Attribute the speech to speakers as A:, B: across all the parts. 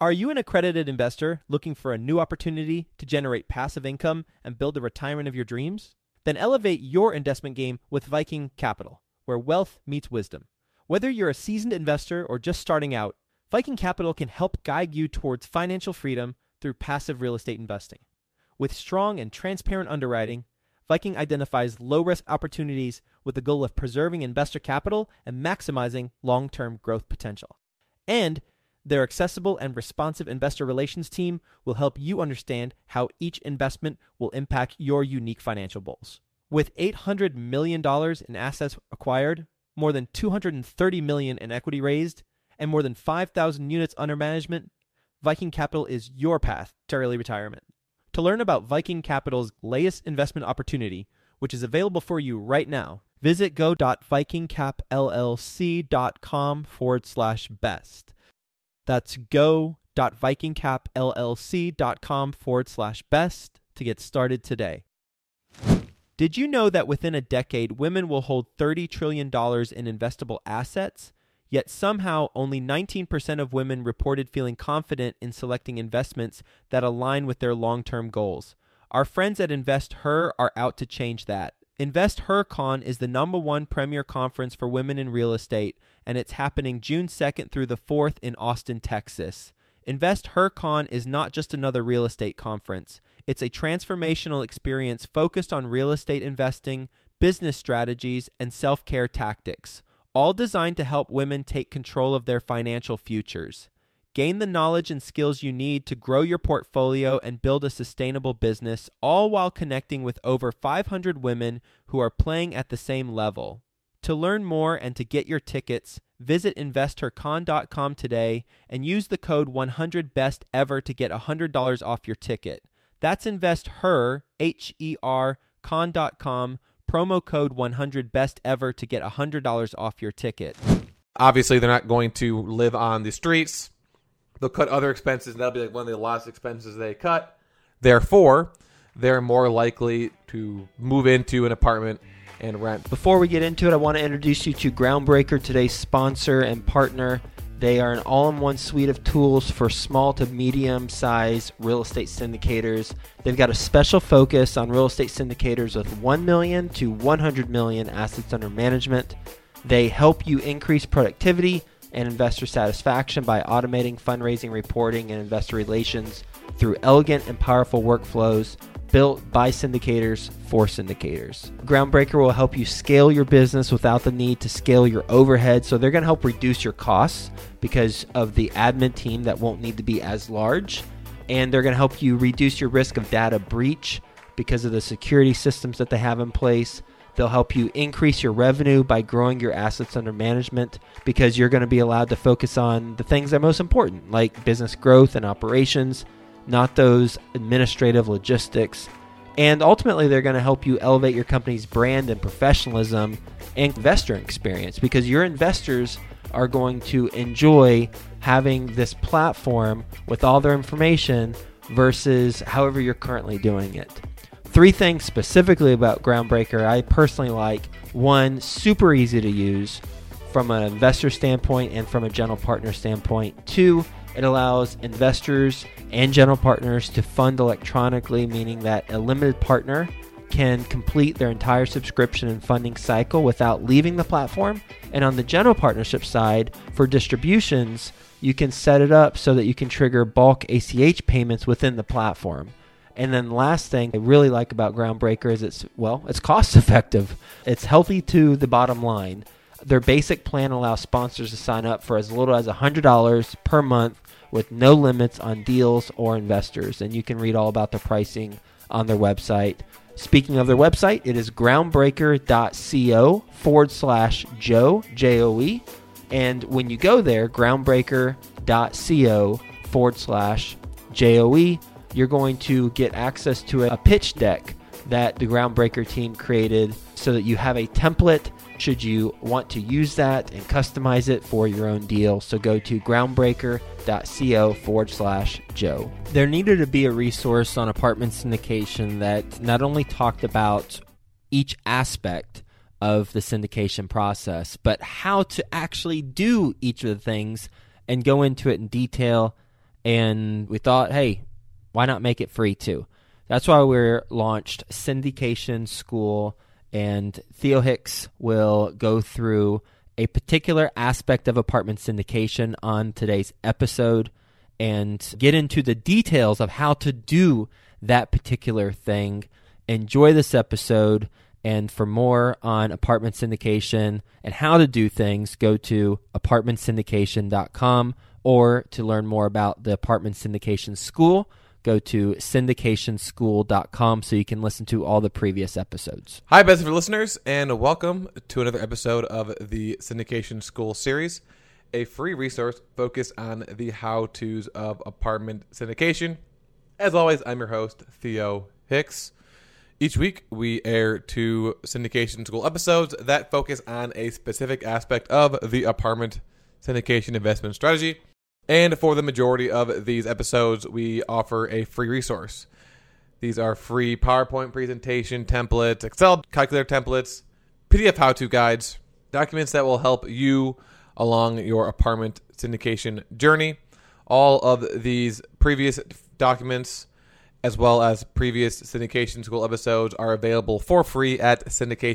A: Are you an accredited investor looking for a new opportunity to generate passive income and build the retirement of your dreams? Then elevate your investment game with Viking Capital, where wealth meets wisdom. Whether you're a seasoned investor or just starting out, Viking Capital can help guide you towards financial freedom through passive real estate investing. With strong and transparent underwriting, Viking identifies low-risk opportunities with the goal of preserving investor capital and maximizing long-term growth potential. And their accessible and responsive investor relations team will help you understand how each investment will impact your unique financial goals. With $800 million in assets acquired, more than $230 million in equity raised, and more than 5,000 units under management, Viking Capital is your path to early retirement. To learn about Viking Capital's latest investment opportunity, which is available for you right now, visit go.vikingcapllc.com/best. That's go.vikingcapllc.com/best to get started today. Did you know that within a decade, women will hold $30 trillion in investable assets? Yet somehow only 19% of women reported feeling confident in selecting investments that align with their long-term goals. Our friends at InvestHer are out to change that. InvestHerCon is the #1 premier conference for women in real estate, and it's happening June 2nd through the 4th in Austin, Texas. InvestHerCon is not just another real estate conference. It's a transformational experience focused on real estate investing, business strategies, and self-care tactics, all designed to help women take control of their financial futures. Gain the knowledge and skills you need to grow your portfolio and build a sustainable business, all while connecting with over 500 women who are playing at the same level. To learn more and to get your tickets, visit InvestHerCon.com today and use the code 100BESTEVER to get $100 off your ticket. That's InvestHer, H-E-R, con.com, promo code 100BESTEVER to get $100 off your ticket.
B: Obviously, they're not going to live on the streets. They'll cut other expenses, and that'll be like one of the last expenses they cut. Therefore, they're more likely to move into an apartment and rent.
C: Before we get into it, I want to introduce you to Groundbreaker, today's sponsor and partner. They are an all-in-one suite of tools for small to medium-sized real estate syndicators. They've got a special focus on real estate syndicators with 1 million to 100 million assets under management. They help you increase productivity and investor satisfaction by automating fundraising, reporting, and investor relations through elegant and powerful workflows built by syndicators for syndicators. Groundbreaker will help you scale your business without the need to scale your overhead. So they're going to help reduce your costs because of the admin team that won't need to be as large. And they're going to help you reduce your risk of data breach because of the security systems that they have in place. They'll help you increase your revenue by growing your assets under management because you're going to be allowed to focus on the things that are most important, like business growth and operations, not those administrative logistics. And ultimately, they're going to help you elevate your company's brand and professionalism and investor experience because your investors are going to enjoy having this platform with all their information versus however you're currently doing it. 3 things specifically about Groundbreaker I personally like. 1, super easy to use from an investor standpoint and from a general partner standpoint. 2, it allows investors and general partners to fund electronically, meaning that a limited partner can complete their entire subscription and funding cycle without leaving the platform. And on the general partnership side, for distributions, you can set it up so that you can trigger bulk ACH payments within the platform. And then last thing I really like about Groundbreaker is it's cost effective. It's healthy to the bottom line. Their basic plan allows sponsors to sign up for as little as $100 per month with no limits on deals or investors. And you can read all about the pricing on their website. Speaking of their website, it is groundbreaker.co/Joe, J-O-E. And when you go there, groundbreaker.co/Joe, you're going to get access to a pitch deck that the Groundbreaker team created so that you have a template should you want to use that and customize it for your own deal. So go to groundbreaker.co/Joe. There needed to be a resource on apartment syndication that not only talked about each aspect of the syndication process, but how to actually do each of the things and go into it in detail and we thought, hey, why not make it free too? That's why we launched Syndication School, and Theo Hicks will go through a particular aspect of apartment syndication on today's episode and get into the details of how to do that particular thing. Enjoy this episode, and for more on apartment syndication and how to do things, go to apartmentsyndication.com, or to learn more about the Apartment Syndication School, go to syndicationschool.com so you can listen to all the previous episodes.
B: Hi, Best for listeners, and welcome to another episode of the Syndication School series, a free resource focused on the how-tos of apartment syndication. As always, I'm your host, Theo Hicks. Each week, we air 2 Syndication School episodes that focus on a specific aspect of the apartment syndication investment strategy. And for the majority of these episodes, we offer a free resource. These are free PowerPoint presentation templates, Excel calculator templates, PDF how-to guides, documents that will help you along your apartment syndication journey. All of these previous documents, as well as previous Syndication School episodes, are available for free at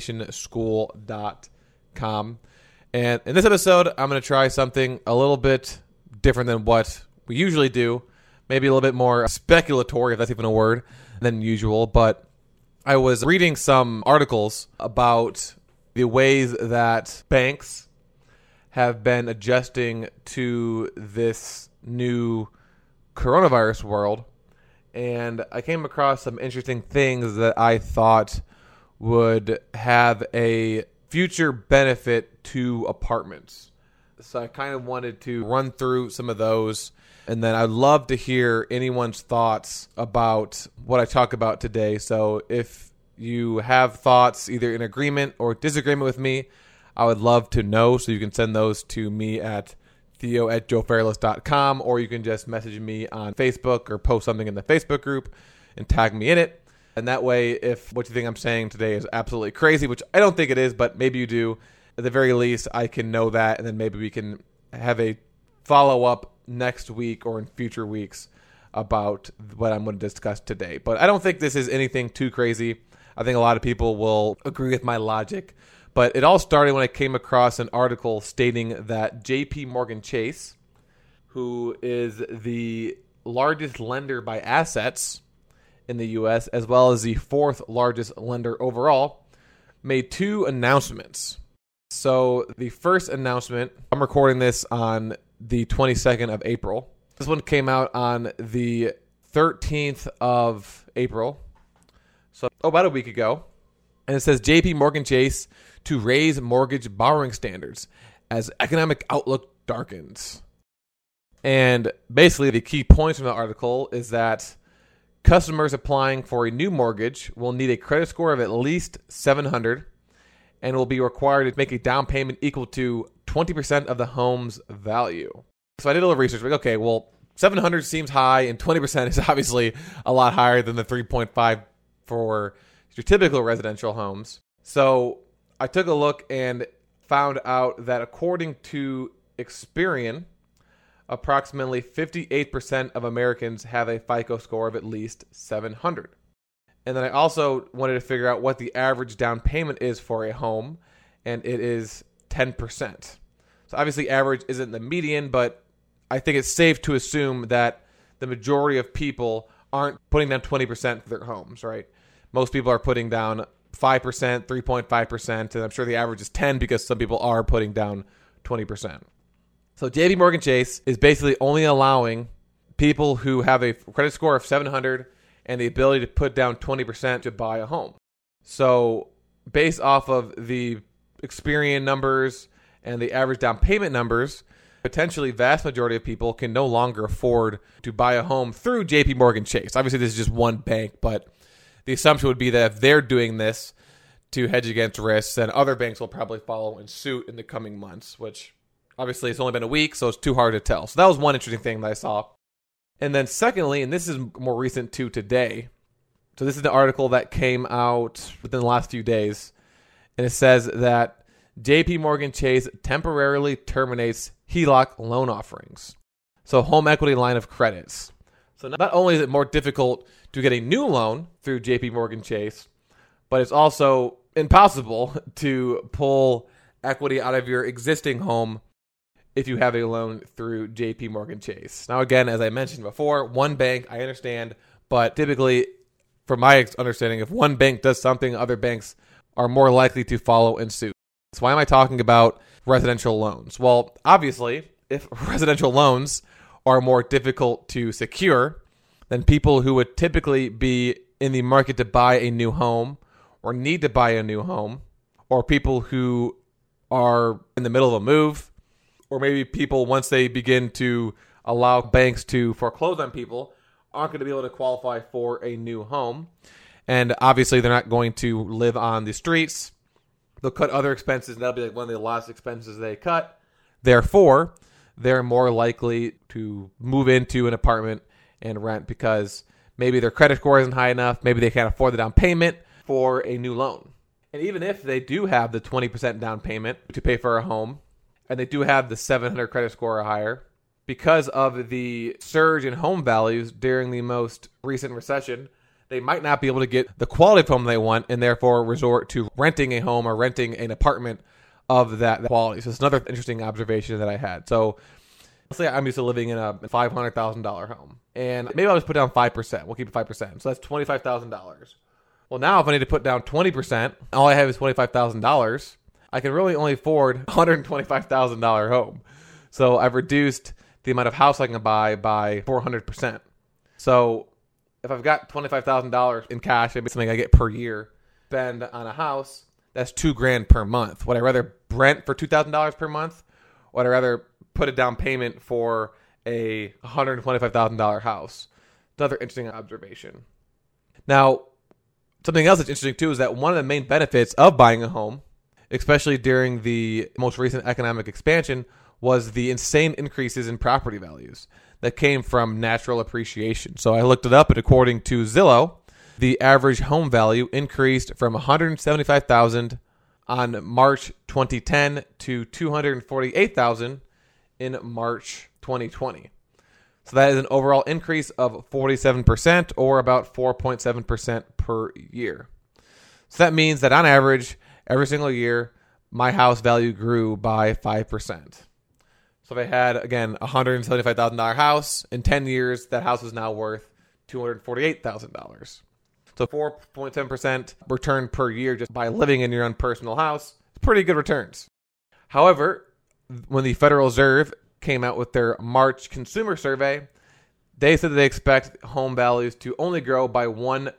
B: syndicationschool.com. And in this episode, I'm going to try something a little bit different than what we usually do. Maybe a little bit more speculatory, if that's even a word, than usual. But I was reading some articles about the ways that banks have been adjusting to this new coronavirus world. And I came across some interesting things that I thought would have a future benefit to apartments. So I kind of wanted to run through some of those, and then I'd love to hear anyone's thoughts about what I talk about today. So if you have thoughts either in agreement or disagreement with me, I would love to know. So you can send those to me at theo@joefairless.com, or you can just message me on Facebook or post something in the Facebook group and tag me in it. And that way, if what you think I'm saying today is absolutely crazy, which I don't think it is, but maybe you do, at the very least, I can know that, and then maybe we can have a follow-up next week or in future weeks about what I'm going to discuss today. But I don't think this is anything too crazy. I think a lot of people will agree with my logic. But it all started when I came across an article stating that J.P. Morgan Chase, who is the largest lender by assets in the U.S., as well as the 4th largest lender overall, made 2 announcements. So the first announcement, I'm recording this on the 22nd of April. This one came out on the 13th of April. So about a week ago. And it says J.P. Morgan Chase to raise mortgage borrowing standards as economic outlook darkens. And basically the key points from the article is that customers applying for a new mortgage will need a credit score of at least 700 and will be required to make a down payment equal to 20% of the home's value. So I did a little research. Like, okay, well, 700 seems high, and 20% is obviously a lot higher than the 3.5 for your typical residential homes. So I took a look and found out that according to Experian, approximately 58% of Americans have a FICO score of at least 700. And then I also wanted to figure out what the average down payment is for a home, and it is 10%. So obviously average isn't the median, but I think it's safe to assume that the majority of people aren't putting down 20% for their homes, right? Most people are putting down 5%, 3.5%, and I'm sure the average is 10 because some people are putting down 20%. So JP Morgan Chase is basically only allowing people who have a credit score of 700 and the ability to put down 20% to buy a home. So based off of the Experian numbers and the average down payment numbers, potentially vast majority of people can no longer afford to buy a home through JP Morgan Chase. Obviously, this is just one bank, but the assumption would be that if they're doing this to hedge against risks, then other banks will probably follow in suit in the coming months, which obviously it's only been a week, so it's too hard to tell. So that was one interesting thing that I saw. And then secondly, and this is more recent to today, so this is the article that came out within the last few days, and it says that JP Morgan Chase temporarily terminates HELOC loan offerings. So home equity line of credits. So not only is it more difficult to get a new loan through JP Morgan Chase, but it's also impossible to pull equity out of your existing home if you have a loan through JP Morgan Chase. Now, again, as I mentioned before, one bank, I understand, but typically, from my understanding, if one bank does something, other banks are more likely to follow in suit. So why am I talking about residential loans? Well, obviously, if residential loans are more difficult to secure than people who would typically be in the market to buy a new home or need to buy a new home, or people who are in the middle of a move, or maybe people, once they begin to allow banks to foreclose on people, aren't going to be able to qualify for a new home. And obviously, they're not going to live on the streets. They'll cut other expenses, and that'll be like one of the last expenses they cut. Therefore, they're more likely to move into an apartment and rent because maybe their credit score isn't high enough. Maybe they can't afford the down payment for a new loan. And even if they do have the 20% down payment to pay for a home, and they do have the 700 credit score or higher, because of the surge in home values during the most recent recession, they might not be able to get the quality of home they want and therefore resort to renting a home or renting an apartment of that quality. So it's another interesting observation that I had. So let's say I'm used to living in a $500,000 home, and maybe I'll just put down 5%. We'll keep it 5%. So that's $25,000. Well, now if I need to put down 20%, all I have is $25,000. I can really only afford a $125,000 home. So I've reduced the amount of house I can buy by 400%. So if I've got $25,000 in cash, maybe something I get per year, spend on a house, that's $2,000 per month. Would I rather rent for $2,000 per month? Or would I rather put a down payment for a $125,000 house? Another interesting observation. Now, something else that's interesting too is that one of the main benefits of buying a home, especially during the most recent economic expansion, was the insane increases in property values that came from natural appreciation. So I looked it up, and according to Zillow, the average home value increased from $175,000 on March 2010 to $248,000 in March 2020. So that is an overall increase of 47%, or about 4.7% per year. So that means that on average, every single year, my house value grew by 5%. So if I had, again, a $175,000 house, in 10 years, that house is now worth $248,000. So 4.7% return per year just by living in your own personal house. Pretty good returns. However, when the Federal Reserve came out with their March consumer survey, they said that they expect home values to only grow by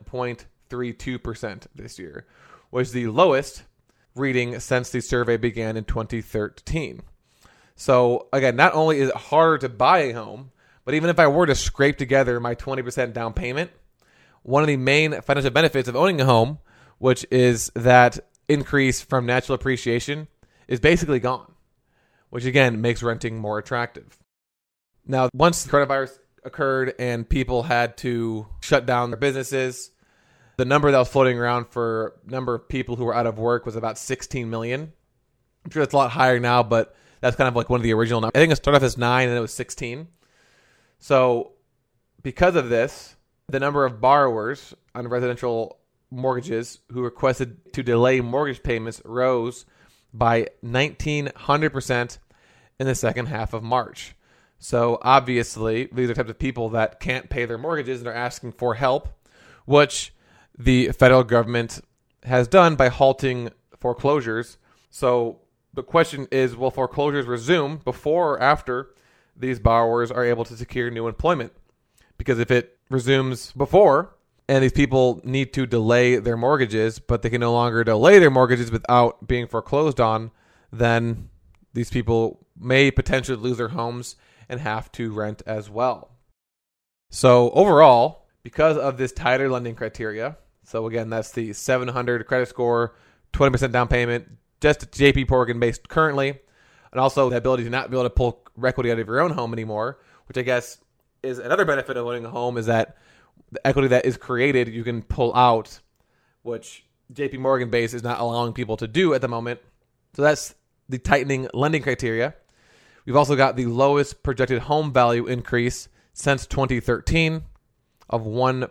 B: 1.32% this year, which is the lowest reading since the survey began in 2013. So again, not only is it harder to buy a home, but even if I were to scrape together my 20% down payment, one of the main financial benefits of owning a home, which is that increase from natural appreciation, is basically gone, which again makes renting more attractive. Now, once the coronavirus occurred and people had to shut down their businesses, the number that was floating around for number of people who were out of work was about 16 million. I'm sure it's a lot higher now, but that's kind of like one of the original numbers. I think it started off as 9 and it was 16. So because of this, the number of borrowers on residential mortgages who requested to delay mortgage payments rose by 1,900% in the second half of March. So obviously, these are types of people that can't pay their mortgages and are asking for help, which the federal government has done by halting foreclosures. So the question is, will foreclosures resume before or after these borrowers are able to secure new employment? Because if it resumes before and these people need to delay their mortgages, but they can no longer delay their mortgages without being foreclosed on, then these people may potentially lose their homes and have to rent as well. So overall, because of this tighter lending criteria, so again, that's the 700 credit score, 20% down payment, just JP Morgan based currently, and also the ability to not be able to pull equity out of your own home anymore, which I guess is another benefit of owning a home, is that the equity that is created, you can pull out, which JP Morgan base is not allowing people to do at the moment. So that's the tightening lending criteria. We've also got the lowest projected home value increase since 2013 of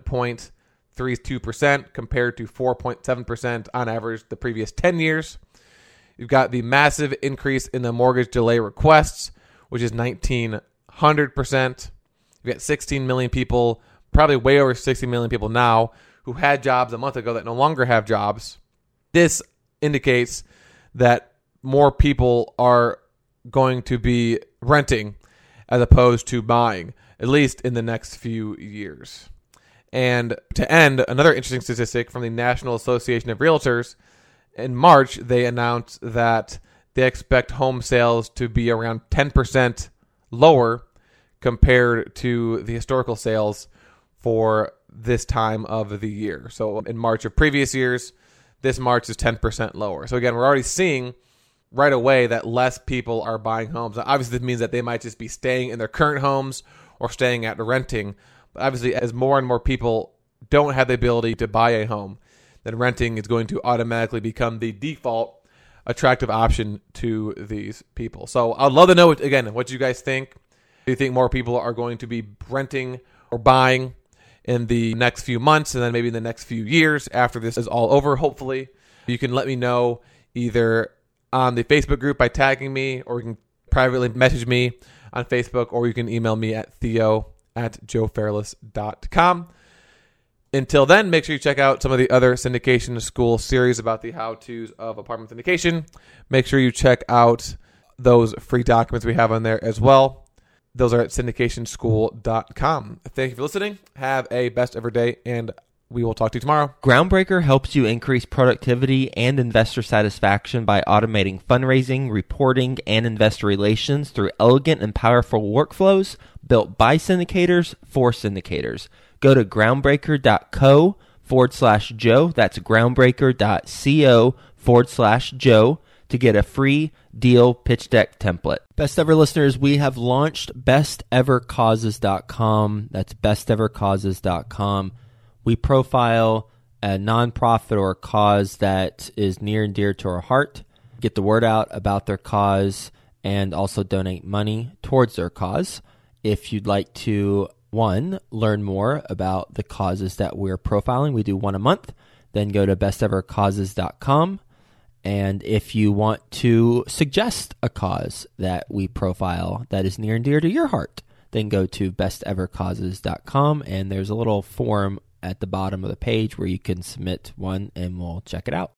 B: 1.32% compared to 4.7% on average the previous 10 years. You've got the massive increase in the mortgage delay requests, which is 1,900%. You've got 16 million people, probably way over 60 million people now, who had jobs a month ago that no longer have jobs. This indicates that more people are going to be renting as opposed to buying, at least in the next few years. And to end, another interesting statistic from the National Association of Realtors. In March, they announced that they expect home sales to be around 10% lower compared to the historical sales for this time of the year. So in March of previous years, this March is 10% lower. So again, we're already seeing right away that less people are buying homes. Now, obviously, this means that they might just be staying in their current homes or staying at renting. But obviously, as more and more people don't have the ability to buy a home, then renting is going to automatically become the default attractive option to these people. So I'd love to know, again, what you guys think. Do you think more people are going to be renting or buying in the next few months and then maybe in the next few years after this is all over, hopefully? You can let me know either on the Facebook group by tagging me, or you can privately message me on Facebook, or you can email me at theo@joefairless.com. Until then, make sure you check out some of the other syndication school series about the how-tos of apartment syndication. Make sure you check out those free documents we have on there as well. Those are at syndicationschool.com. Thank you for listening. Have a best ever day, and we will talk to you tomorrow.
C: Groundbreaker helps you increase productivity and investor satisfaction by automating fundraising, reporting, and investor relations through elegant and powerful workflows built by syndicators for syndicators. Go to groundbreaker.co/Joe. That's groundbreaker.co/Joe to get a free deal pitch deck template. Best ever listeners, we have launched bestevercauses.com. That's bestevercauses.com. We profile a nonprofit or a cause that is near and dear to our heart, get the word out about their cause, and also donate money towards their cause. If you'd like to, one, learn more about the causes that we're profiling, we do one a month, then go to bestevercauses.com. And if you want to suggest a cause that we profile that is near and dear to your heart, then go to bestevercauses.com, and there's a little form at the bottom of the page where you can submit one, and we'll check it out.